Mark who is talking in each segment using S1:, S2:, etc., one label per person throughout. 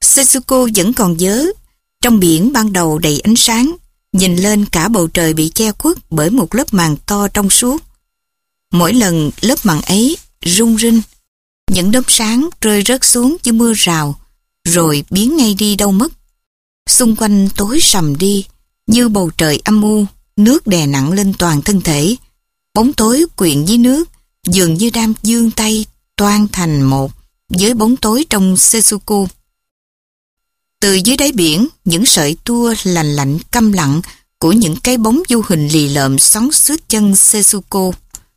S1: Setsuko vẫn còn nhớ, trong biển ban đầu đầy ánh sáng, nhìn lên cả bầu trời bị che khuất bởi một lớp màn to trong suốt. Mỗi lần lớp màn ấy rung rinh, những đốm sáng rơi rớt xuống như mưa rào, rồi biến ngay đi đâu mất. Xung quanh tối sầm đi, như bầu trời âm u, nước đè nặng lên toàn thân thể. Bóng tối quyện với nước, dường như đang giương tay toan thành một với bóng tối trong Setsuko. Từ dưới đáy biển, những sợi tua lành lạnh câm lặng của những cái bóng vô hình lì lợm xoắn xuýt chân Setsuko.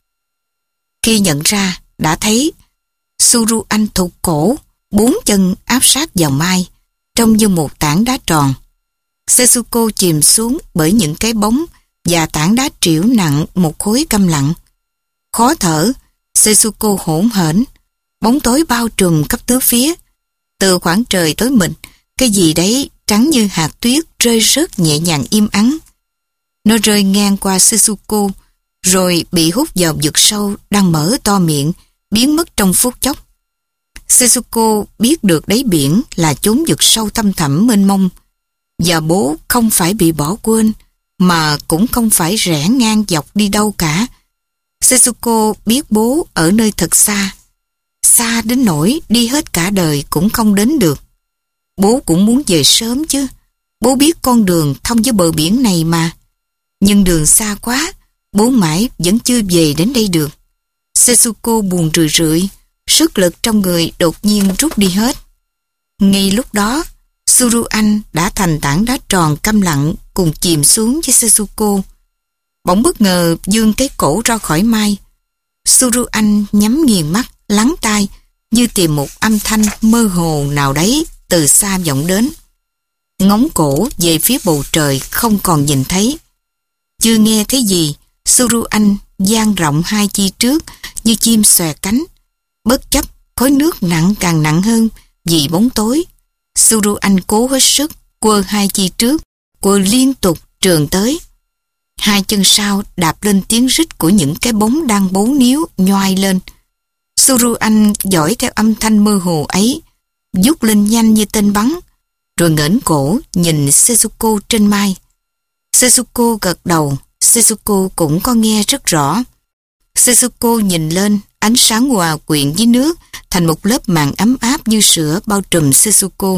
S1: Khi nhận ra, đã thấy Suru Anh thụt cổ, bốn chân áp sát vào mai, trông như một tảng đá tròn. Setsuko chìm xuống bởi những cái bóng và tảng đá trĩu nặng một khối câm lặng. Khó thở, Setsuko hỗn hển, bóng tối bao trùm khắp tứ phía. Từ khoảng trời tối mịt, cái gì đấy trắng như hạt tuyết rơi rớt nhẹ nhàng im ắng. Nó rơi ngang qua Setsuko, rồi bị hút vào vực sâu đang mở to miệng, biến mất trong phút chốc. Setsuko biết được đáy biển là chốn vực sâu thăm thẳm mênh mông, và bố không phải bị bỏ quên, mà cũng không phải rẽ ngang dọc đi đâu cả. Setsuko biết bố ở nơi thật xa, xa đến nỗi đi hết cả đời cũng không đến được. Bố cũng muốn về sớm chứ, bố biết con đường thông với bờ biển này mà. Nhưng đường xa quá, bố mãi vẫn chưa về đến đây được. Setsuko buồn rười rượi, sức lực trong người đột nhiên rút đi hết. Ngay lúc đó, Suru Anh đã thành tảng đá tròn câm lặng cùng chìm xuống với Setsuko. Bỗng bất ngờ vươn cái cổ ra khỏi mai. Suru Anh nhắm nghiền mắt, lắng tai, như tìm một âm thanh mơ hồ nào đấy từ xa vọng đến. Ngóng cổ về phía bầu trời không còn nhìn thấy. Chưa nghe thấy gì, Suru Anh dang rộng hai chi trước như chim xòe cánh. Bất chấp khối nước nặng càng nặng hơn vì bóng tối, Suru Anh cố hết sức quơ hai chi trước, quơ liên tục trườn tới. Hai chân sau đạp lên tiếng rít của những cái bóng đang bấu níu nhoai lên. Suru Anh dõi theo âm thanh mơ hồ ấy, vút lên nhanh như tên bắn, rồi ngẩng cổ nhìn Setsuko trên mai. Setsuko gật đầu, Setsuko cũng có nghe rất rõ. Setsuko nhìn lên, ánh sáng hòa quyện với nước thành một lớp màn ấm áp như sữa bao trùm Setsuko.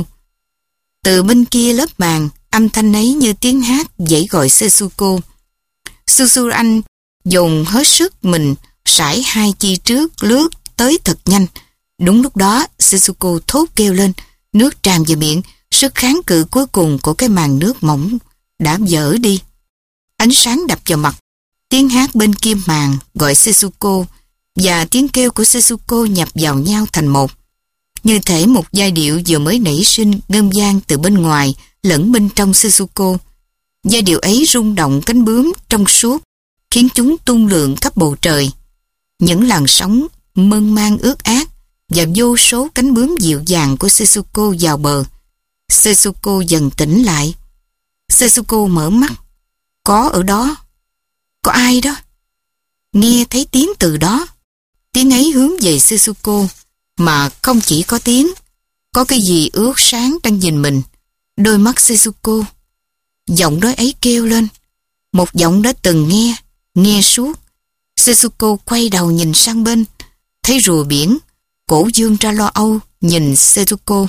S1: Từ bên kia lớp màn, âm thanh ấy như tiếng hát dãy gọi Setsuko. Suru Anh dùng hết sức mình sải hai chi trước lướt tới thật nhanh. Đúng lúc đó, Setsuko thốt kêu lên, nước tràn vào miệng, sức kháng cự cuối cùng của cái màn nước mỏng đã vỡ đi. Ánh sáng đập vào mặt, tiếng hát bên kia màn gọi Setsuko và tiếng kêu của Setsuko nhập vào nhau thành một. Như thể một giai điệu vừa mới nảy sinh ngân vang từ bên ngoài lẫn bên trong Setsuko. Giai điệu ấy rung động cánh bướm trong suốt, khiến chúng tung lượn khắp bầu trời. Những làn sóng mơn man ướt át và vô số cánh bướm dịu dàng của Setsuko vào bờ. Setsuko dần tỉnh lại. Setsuko mở mắt. Có ở đó. Có ai đó. Nghe thấy tiếng từ đó. Tiếng ấy hướng về Setsuko, mà không chỉ có tiếng. Có cái gì ướt sáng đang nhìn mình. Đôi mắt Setsuko. Giọng nói ấy kêu lên. Một giọng đã từng nghe suốt. Setsuko quay đầu nhìn sang bên, thấy rùa biển, cổ dương ra lo âu nhìn Setsuko.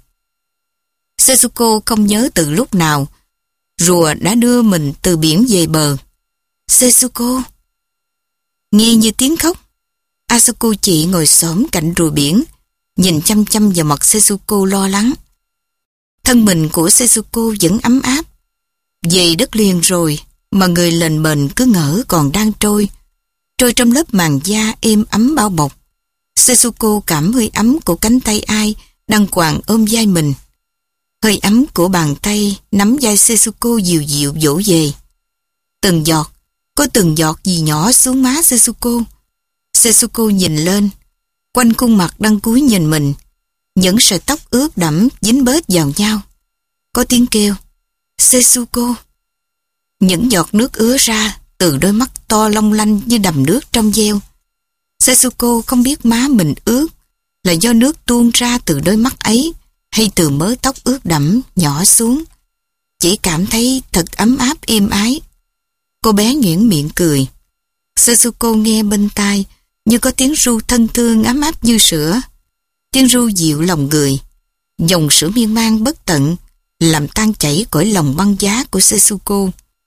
S1: Setsuko không nhớ từ lúc nào rùa đã đưa mình từ biển về bờ. Setsuko. Nghe như tiếng khóc. Asuko chị ngồi xổm cạnh rùa biển, nhìn chăm chăm vào mặt Setsuko lo lắng. Thân mình của Setsuko vẫn ấm áp. Về đất liền rồi, mà người lềnh bềnh cứ ngỡ còn đang trôi trong lớp màn da êm ấm bao bọc. Setsuko cảm hơi ấm của cánh tay ai đang quàng ôm vai mình. Hơi ấm của bàn tay nắm vai Setsuko dịu dịu vỗ về. Từng giọt, có từng giọt gì nhỏ xuống má Setsuko. Setsuko nhìn lên, quanh khuôn mặt đang cúi nhìn mình, những sợi tóc ướt đẫm dính bết vào nhau. Có tiếng kêu, Setsuko. Những giọt nước ứa ra từ đôi mắt to long lanh như đầm nước trong veo. Setsuko không biết má mình ướt là do nước tuôn ra từ đôi mắt ấy, hay từ mớ tóc ướt đẫm nhỏ xuống. Chỉ cảm thấy thật ấm áp êm ái. Cô bé nhuyễn miệng cười. Setsuko nghe bên tai như có tiếng ru thân thương ấm áp như sữa. Tiếng ru dịu lòng người. Dòng sữa miên man bất tận làm tan chảy cõi lòng băng giá của Setsuko.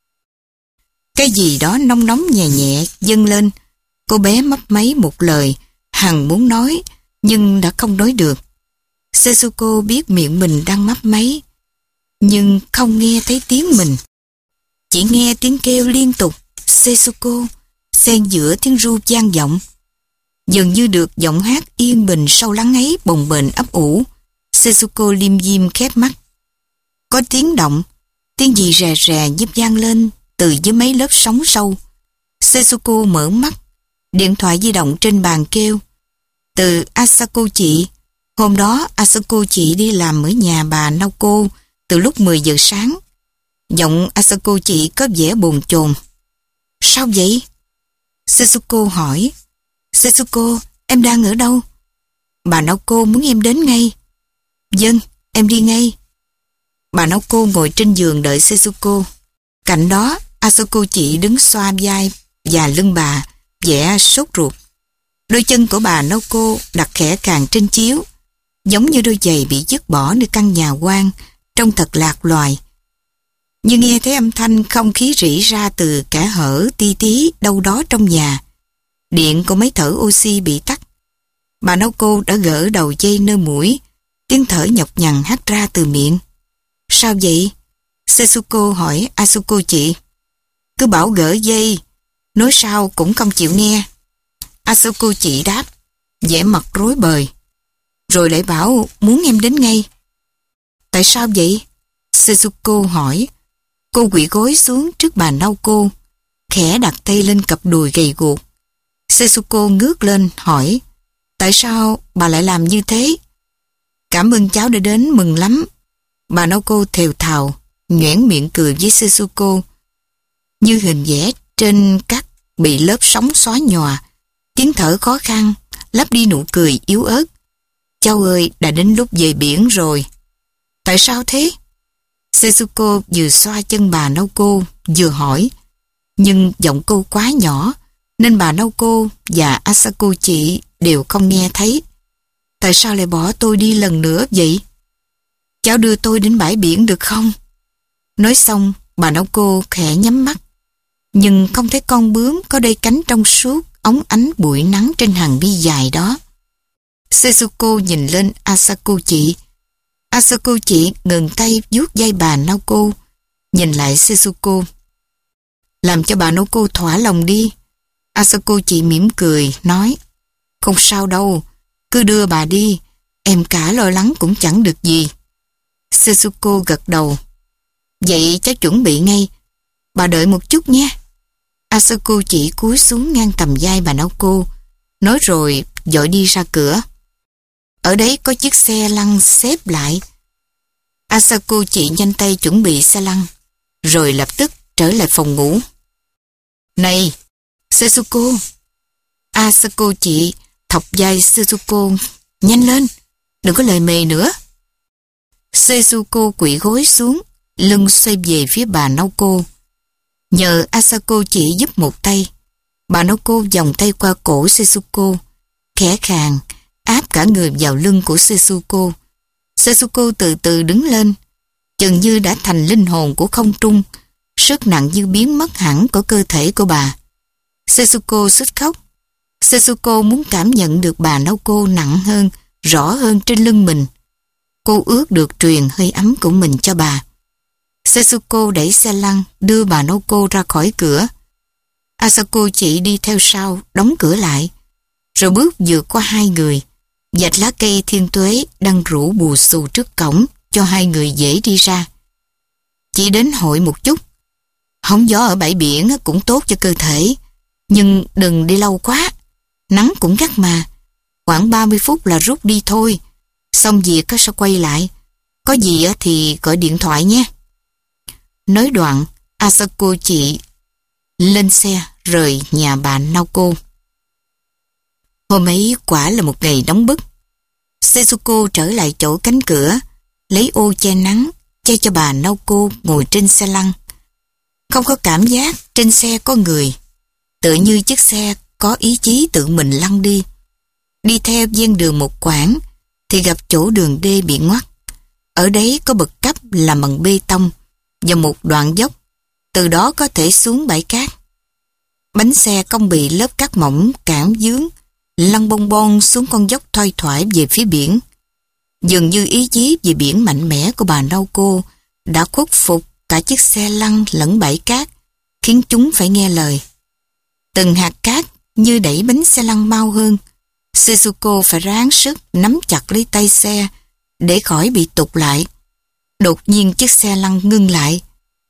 S1: Cái gì đó nóng nóng nhẹ nhẹ dâng lên. Cô bé mấp máy một lời hằng muốn nói nhưng đã không nói được. Setsuko biết miệng mình đang mấp máy nhưng không nghe thấy tiếng mình. Chỉ nghe tiếng kêu liên tục Setsuko xen giữa tiếng ru vang vọng. Dường như được giọng hát yên bình sâu lắng ấy bồng bềnh ấp ủ. Setsuko liêm diêm khép mắt. Có tiếng động, tiếng gì rè rè như vang lên từ dưới mấy lớp sóng sâu. Setsuko mở mắt, điện thoại di động trên bàn kêu. Từ Asako chị. Hôm đó Asako chị đi làm ở nhà bà Naoko từ lúc 10 giờ sáng. Giọng Asako chị có vẻ bồn chồn. Sao vậy? Setsuko hỏi. Setsuko, em đang ở đâu? Bà Naoko muốn em đến ngay. Vâng, em đi ngay. Bà Naoko ngồi trên giường đợi Setsuko. Cạnh đó, Asako chị đứng xoa vai và lưng bà, vẻ sốt ruột. Đôi chân của bà Naoko đặt khẽ khàng trên chiếu, giống như đôi giày bị dứt bỏ nơi căn nhà hoang, trông thật lạc loài. Nhưng nghe thấy âm thanh không khí rỉ ra từ kẽ hở ti tí đâu đó trong nhà. Điện của máy thở oxy bị tắt. Bà Naoko đã gỡ đầu dây nơi mũi, tiếng thở nhọc nhằn hắt ra từ miệng. Sao vậy? Setsuko hỏi Asuko chị. Cứ bảo gỡ dây, nói sao cũng không chịu nghe. Asuko chị đáp, vẻ mặt rối bời. Rồi lại bảo muốn em đến ngay. Tại sao vậy? Setsuko hỏi. Cô quỵ gối xuống trước bà Naoko, khẽ đặt tay lên cặp đùi gầy guộc. Setsuko ngước lên hỏi, tại sao bà lại làm như thế? Cảm ơn cháu đã đến, mừng lắm. Bà Naoko thều thào, nhoẻn miệng cười với Setsuko. Như hình vẽ trên cát bị lớp sóng xóa nhòa, tiếng thở khó khăn, lấp đi nụ cười yếu ớt. Cháu ơi, đã đến lúc về biển rồi. Tại sao thế? Setsuko vừa xoa chân bà Naoko vừa hỏi, nhưng giọng cô quá nhỏ nên bà Naoko và Asako chị đều không nghe thấy. Tại sao lại bỏ tôi đi lần nữa vậy? Cháu đưa tôi đến bãi biển được không? Nói xong, bà Naoko khẽ nhắm mắt, nhưng không thấy con bướm có đôi cánh trong suốt óng ánh bụi nắng trên hàng mi dài đó. Setsuko nhìn lên Asako chị. Asako chị ngừng tay vuốt vai bà Naoko, nhìn lại Setsuko. Làm cho bà Naoko thỏa lòng đi. Asako chị mỉm cười, nói, không sao đâu, cứ đưa bà đi, em cả lo lắng cũng chẳng được gì. Setsuko gật đầu. Vậy cháu chuẩn bị ngay, bà đợi một chút nhé. Asako chị cúi xuống ngang tầm vai bà Naoko, nói rồi vội đi ra cửa. Ở đấy có chiếc xe lăn xếp lại. Asako chị nhanh tay chuẩn bị xe lăn, rồi lập tức trở lại phòng ngủ. Này, Setsuko! Asako chị thọc vai Setsuko, nhanh lên, đừng có lề mề nữa. Setsuko quỵ gối xuống, lưng xoay về phía bà Naoko. Nhờ Asako chị giúp một tay, bà Naoko vòng tay qua cổ Setsuko, khẽ khàng áp cả người vào lưng của Setsuko. Setsuko từ từ đứng lên, chừng như đã thành linh hồn của không trung, sức nặng như biến mất hẳn của cơ thể của bà. Setsuko suýt khóc. Setsuko muốn cảm nhận được bà Naoko nặng hơn, rõ hơn trên lưng mình. Cô ước được truyền hơi ấm của mình cho bà. Setsuko đẩy xe lăn đưa bà Naoko ra khỏi cửa. Asako chị đi theo sau, đóng cửa lại, rồi bước vượt qua hai người, vạch lá cây thiên tuế đang rủ bù xù trước cổng cho hai người dễ đi ra. Chỉ đến hội một chút. Hóng gió ở bãi biển cũng tốt cho cơ thể, nhưng đừng đi lâu quá, nắng cũng gắt mà. Khoảng 30 phút là rút đi thôi, xong việc sẽ quay lại. Có gì thì gọi điện thoại nhé. Nói đoạn, Asako chị lên xe rời nhà bà Naoko. Hôm ấy quả là một ngày nóng bức. Setsuko trở lại chỗ cánh cửa, lấy ô che nắng, che cho bà Naoko ngồi trên xe lăn. Không có cảm giác trên xe có người, tựa như chiếc xe có ý chí tự mình lăn đi. Đi theo ven đường một quãng thì gặp chỗ đường đê bị ngoắt. Ở đấy có bậc cấp làm bằng bê tông và một đoạn dốc, từ đó có thể xuống bãi cát. Bánh xe không bị lớp cát mỏng cản vướng, lăn bong bon xuống con dốc thoai thoải về phía biển. Dường như ý chí về biển mạnh mẽ của bà Naoko đã khuất phục cả chiếc xe lăn lẫn bãi cát, khiến chúng phải nghe lời. Từng hạt cát như đẩy bánh xe lăn mau hơn. Setsuko phải ráng sức nắm chặt lấy tay xe để khỏi bị tụt lại. Đột nhiên chiếc xe lăn ngưng lại.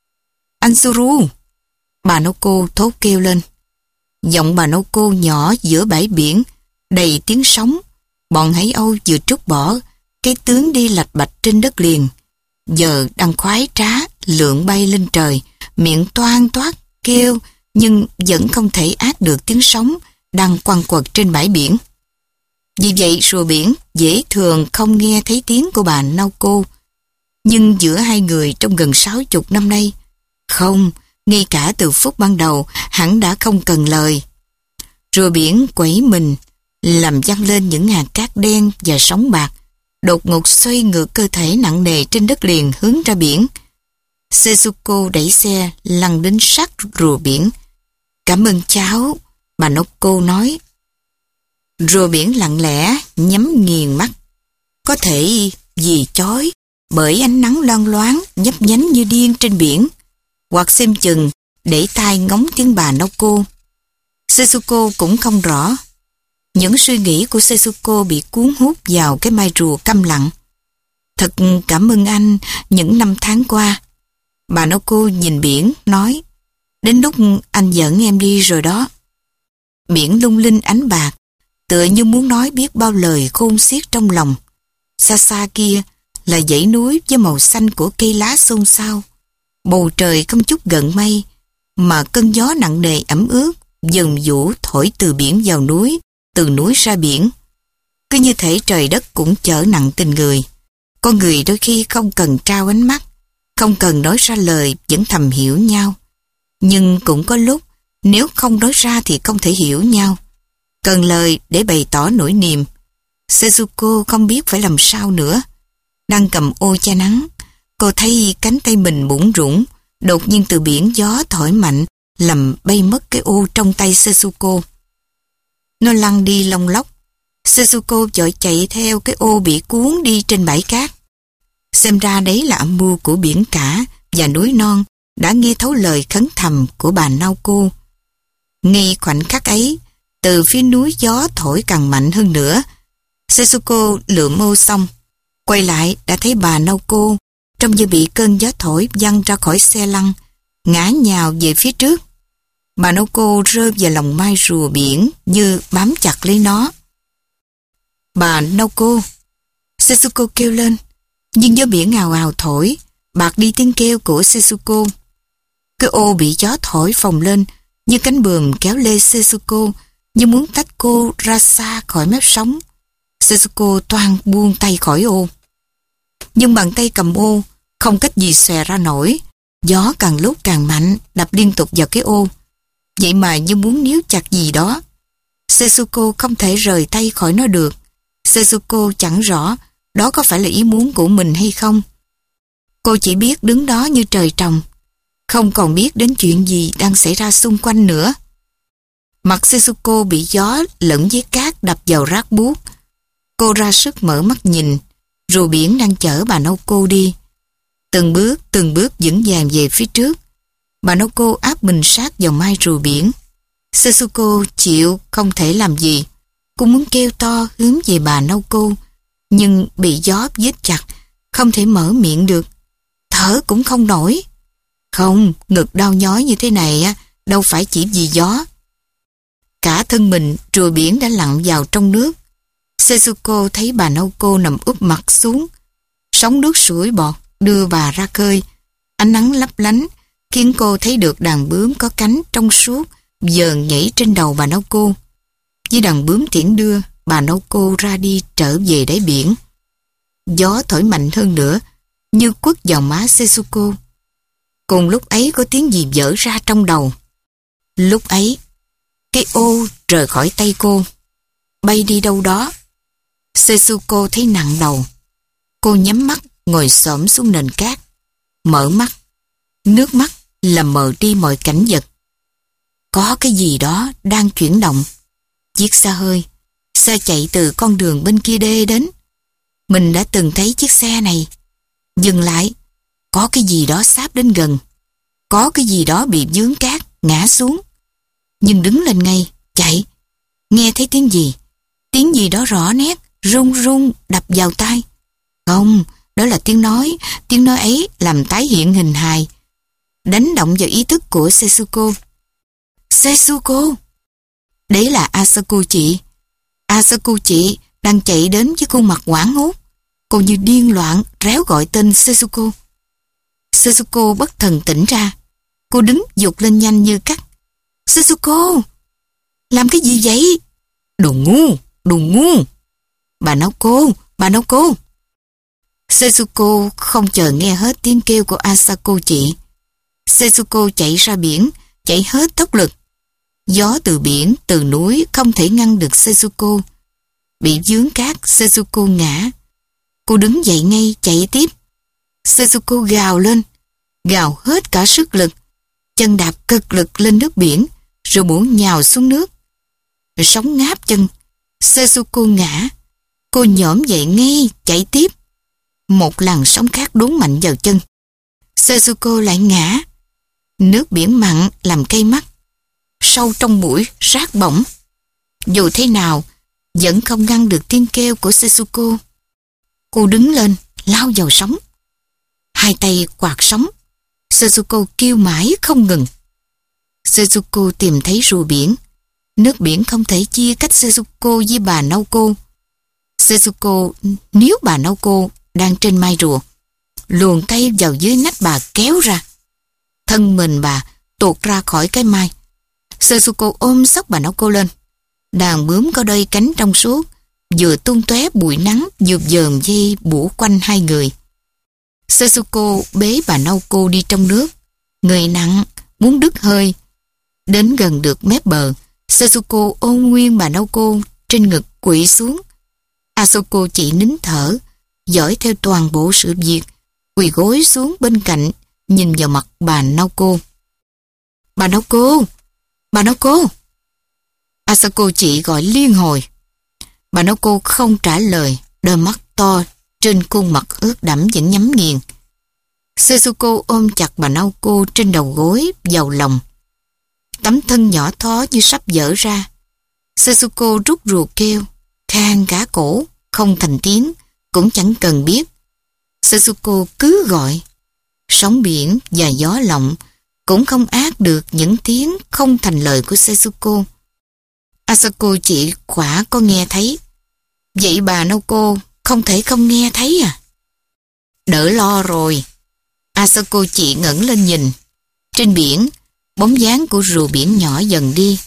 S1: "Anzuru!" Bà Naoko thốt kêu lên. Giọng bà Naoko nhỏ giữa bãi biển, đầy tiếng sóng. Bọn Hải Âu vừa trút bỏ cái tướng đi lạch bạch trên đất liền, giờ đang khoái trá lượn bay lên trời, miệng toan toát kêu, nhưng vẫn không thể át được tiếng sóng đang quằn quật trên bãi biển. Vì vậy rùa biển dễ thường không nghe thấy tiếng của bà Naoko. Nhưng giữa hai người trong gần 60 năm nay, không, ngay cả từ phút ban đầu hẳn đã không cần lời. Rùa biển quẩy mình, làm văng lên những hạt cát đen và sóng bạc, đột ngột xoay ngược cơ thể nặng nề trên đất liền hướng ra biển. Setsuko đẩy xe lăn đến sát rùa biển. "Cảm ơn cháu," bà Naoko nói. Rùa biển lặng lẽ nhắm nghiền mắt, có thể vì chói bởi ánh nắng loang loáng nhấp nhánh như điên trên biển, hoặc xem chừng để tai ngóng tiếng bà Naoko. Setsuko cũng không rõ. Những suy nghĩ của Setsuko bị cuốn hút vào cái mai rùa câm lặng. "Thật cảm ơn anh những năm tháng qua." Bà Naoko nhìn biển, nói, "Đến lúc anh dẫn em đi rồi đó." Biển lung linh ánh bạc, tựa như muốn nói biết bao lời khôn xiết trong lòng. Xa xa kia là dãy núi với màu xanh của cây lá xôn xao. Bầu trời không chút gợn mây, mà cơn gió nặng nề ẩm ướt dần vũ thổi từ biển vào núi, từ núi ra biển. Cứ như thể trời đất cũng chở nặng tình người. Con người đôi khi không cần trao ánh mắt, không cần nói ra lời vẫn thầm hiểu nhau. Nhưng cũng có lúc nếu không nói ra thì không thể hiểu nhau. Cần lời để bày tỏ nỗi niềm. Setsuko không biết phải làm sao nữa. Đang cầm ô che nắng, cô thấy cánh tay mình bủn rủn. Đột nhiên từ biển gió thổi mạnh làm bay mất cái ô trong tay Setsuko. Nó lăn đi lông lốc. Setsuko vội chạy theo cái ô bị cuốn đi trên bãi cát. Xem ra đấy là âm mưu của biển cả và núi non đã nghe thấu lời khấn thầm của bà Naoko. Ngay khoảnh khắc ấy, từ phía núi gió thổi càng mạnh hơn nữa. Setsuko lượm ô xong, quay lại đã thấy bà Naoko trông như bị cơn gió thổi văng ra khỏi xe lăn, ngã nhào về phía trước. Bà Naoko rơi vào lòng mai rùa biển như bám chặt lấy nó. "Bà Naoko!" Setsuko kêu lên, nhưng gió biển ào ào thổi, bạc đi tiếng kêu của Setsuko. Cái ô bị gió thổi phồng lên như cánh buồm kéo lê Setsuko, như muốn tách cô ra xa khỏi mép sóng. Setsuko toan buông tay khỏi ô. Nhưng bàn tay cầm ô không cách gì xòe ra nổi. Gió càng lúc càng mạnh, đập liên tục vào cái ô. Vậy mà như muốn níu chặt gì đó. Setsuko không thể rời tay khỏi nó được. Setsuko chẳng rõ đó có phải là ý muốn của mình hay không. Cô chỉ biết đứng đó như trời trồng, không còn biết đến chuyện gì đang xảy ra xung quanh nữa. Mặt Setsuko bị gió lẫn với cát đập vào rát buốt. Cô ra sức mở mắt nhìn, rùa biển đang chở bà Naoko đi. Từng bước vững vàng về phía trước. Bà Naoko áp mình sát vào mai rùa biển. Setsuko chịu không thể làm gì. Cô muốn kêu to hướng về bà Naoko, nhưng bị gió giết chặt, không thể mở miệng được. Thở cũng không nổi. Không, ngực đau nhói như thế này đâu phải chỉ vì gió. Cả thân mình rùa biển đã lặn vào trong nước. Setsuko thấy bà Naoko nằm úp mặt xuống. Sóng nước sủi bọt đưa bà ra khơi. Ánh nắng lấp lánh khiến cô thấy được đàn bướm có cánh trong suốt vờn nhảy trên đầu bà Naoko. Với đàn bướm tiễn đưa bà Naoko ra đi trở về đáy biển. Gió thổi mạnh hơn nữa, như quất vào má Setsuko. Cùng lúc ấy có tiếng gì vỡ ra trong đầu. Lúc ấy, cái ô rời khỏi tay cô, bay đi đâu đó. Setsuko thấy nặng đầu. Cô nhắm mắt, ngồi xổm xuống nền cát, mở mắt. Nước mắt làm mờ đi mọi cảnh vật. Có cái gì đó đang chuyển động. Chiếc xe hơi, xe chạy từ con đường bên kia đê đến. Mình đã từng thấy chiếc xe này. Dừng lại, có cái gì đó sáp đến gần. Có cái gì đó bị vướng cát, ngã xuống. Nhưng đứng lên ngay, chạy. Nghe thấy tiếng gì? Tiếng gì đó rõ nét, rung rung, đập vào tai. Không, đó là tiếng nói. Tiếng nói ấy làm tái hiện hình hài, đánh động vào ý thức của Setsuko. Setsuko! Đấy là Asako chị. Asako chị đang chạy đến với khuôn mặt hoảng hốt. Cô như điên loạn réo gọi tên Setsuko. Setsuko bất thần tỉnh ra. Cô đứng giục lên nhanh như cắt. Setsuko! Làm cái gì vậy? Đồ ngu! Đồ ngu! Bà Naoko! Setsuko không chờ nghe hết tiếng kêu của Asako chị. Setsuko chạy ra biển, chạy hết tốc lực. Gió từ biển, từ núi không thể ngăn được Setsuko. Bị vướng cát, Setsuko ngã. Cô đứng dậy ngay, chạy tiếp. Setsuko gào lên, gào hết cả sức lực. Chân đạp cực lực lên nước biển, rồi bổ nhào xuống nước. Sóng ngáp chân, Setsuko ngã. Cô nhổm dậy ngay, chạy tiếp. Một làn sóng khác đốn mạnh vào chân. Setsuko lại ngã. Nước biển mặn làm cay mắt. Sâu trong mũi, rát bỏng. Dù thế nào, vẫn không ngăn được tiếng kêu của Setsuko. Cô đứng lên, lao vào sóng. Hai tay quạt sóng. Setsuko kêu mãi không ngừng. Setsuko tìm thấy rùa biển. Nước biển không thể chia cách Setsuko với bà Naoko. Setsuko níu bà Naoko đang trên mai rùa, luồn tay vào dưới nách bà kéo ra. Thân mình bà tuột ra khỏi cái mai. Setsuko ôm xốc bà Naoko lên. Đàn bướm có đôi cánh trong suốt, vừa tung tóe bụi nắng vừa dờm dây bủa quanh hai người. Setsuko bế bà Naoko đi trong nước. Người nặng, muốn đứt hơi. Đến gần được mép bờ, Setsuko ôm nguyên bà Naoko trên ngực quỵ xuống. Asako chỉ nín thở, dõi theo toàn bộ sự việc, quỳ gối xuống bên cạnh, nhìn vào mặt bà Naoko. Bà Naoko! Bà Naoko! Asako chị gọi liên hồi. Bà Naoko không trả lời, đôi mắt to trên khuôn mặt ướt đẫm vẫn nhắm nghiền. Setsuko ôm chặt bà Naoko trên đầu gối, vào lòng. Tấm thân nhỏ thó như sắp vỡ ra. Setsuko rút rùa kêu, khan cả cổ, không thành tiếng, cũng chẳng cần biết. Setsuko cứ gọi. Sóng biển và gió lộng cũng không át được những tiếng không thành lời của Setsuko. Asako chị khỏa có nghe thấy. Vậy bà Naoko không thể không nghe thấy à? Đỡ lo rồi. Asako chị ngẩng lên nhìn. Trên biển, bóng dáng của rùa biển nhỏ dần đi.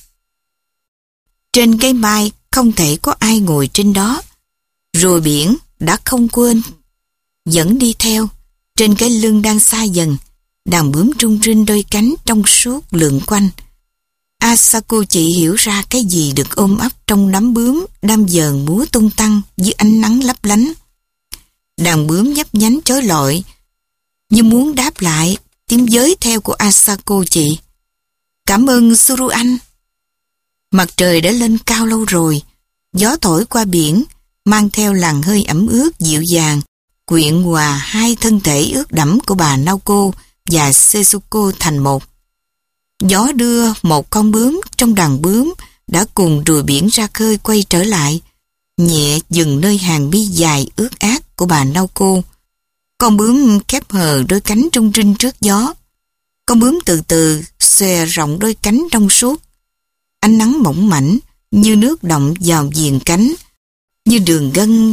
S1: Trên cái mai không thể có ai ngồi trên đó. Rùa biển đã không quên, vẫn đi theo. Trên cái lưng đang xa dần, đàn bướm rung rinh đôi cánh trong suốt lượn quanh. Asako chị hiểu ra cái gì được ôm ấp trong đám bướm đang dờn múa tung tăng dưới ánh nắng lấp lánh. Đàn bướm nhấp nhánh chói lọi, như muốn đáp lại tiếng giới theo của Asako chị. Cảm ơn Suru anh. Mặt trời đã lên cao lâu rồi, gió thổi qua biển, mang theo làn hơi ẩm ướt dịu dàng, quyện hòa hai thân thể ướt đẫm của bà Naoko và Setsuko thành một. Gió đưa một con bướm trong đàn bướm đã cùng rùa biển ra khơi quay trở lại, nhẹ dừng nơi hàng mi dài ướt át của bà Naoko. Con bướm khép hờ đôi cánh rung rinh trước gió. Con bướm từ từ xòe rộng đôi cánh trong suốt. Ánh nắng mỏng mảnh như nước động vào viền cánh, như đường gân.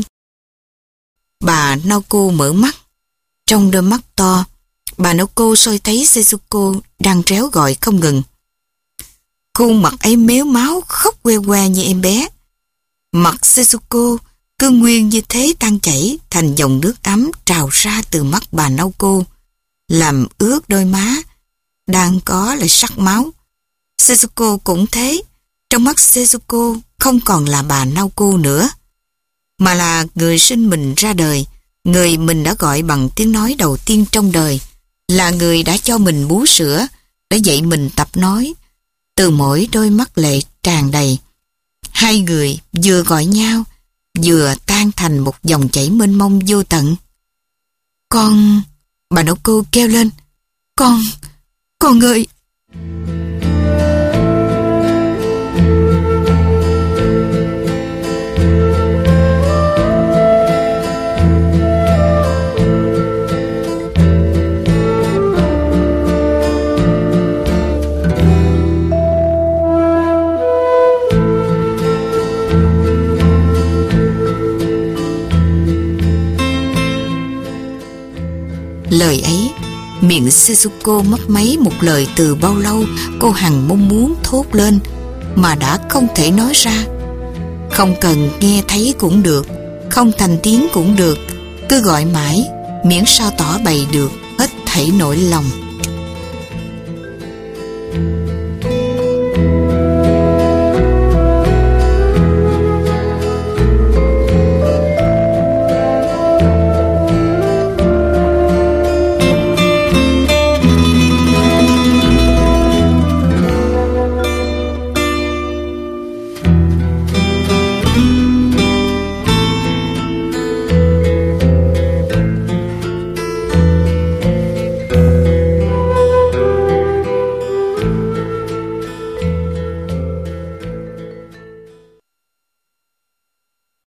S1: Bà Naoko mở mắt. Trong đôi mắt to, bà Naoko soi thấy Setsuko đang réo gọi không ngừng. Khuôn mặt ấy méo máu khóc que que như em bé. Mặt Setsuko cứ nguyên như thế tan chảy thành dòng nước ấm trào ra từ mắt bà Naoko, làm ướt đôi má, đang có lại sắc máu. Setsuko cũng thế, trong mắt Setsuko không còn là bà Naoko nữa, mà là người sinh mình ra đời, người mình đã gọi bằng tiếng nói đầu tiên trong đời, là người đã cho mình bú sữa, đã dạy mình tập nói. Từ mỗi đôi mắt lệ tràn đầy, hai người vừa gọi nhau, vừa tan thành một dòng chảy mênh mông vô tận. Con, bà Naoko kêu lên, con ơi! Lời ấy, miệng Setsuko mấp máy một lời từ bao lâu cô hằng mong muốn thốt lên mà đã không thể nói ra. Không cần nghe thấy cũng được, không thành tiếng cũng được, cứ gọi mãi, miễn sao tỏ bày được hết thảy nỗi lòng.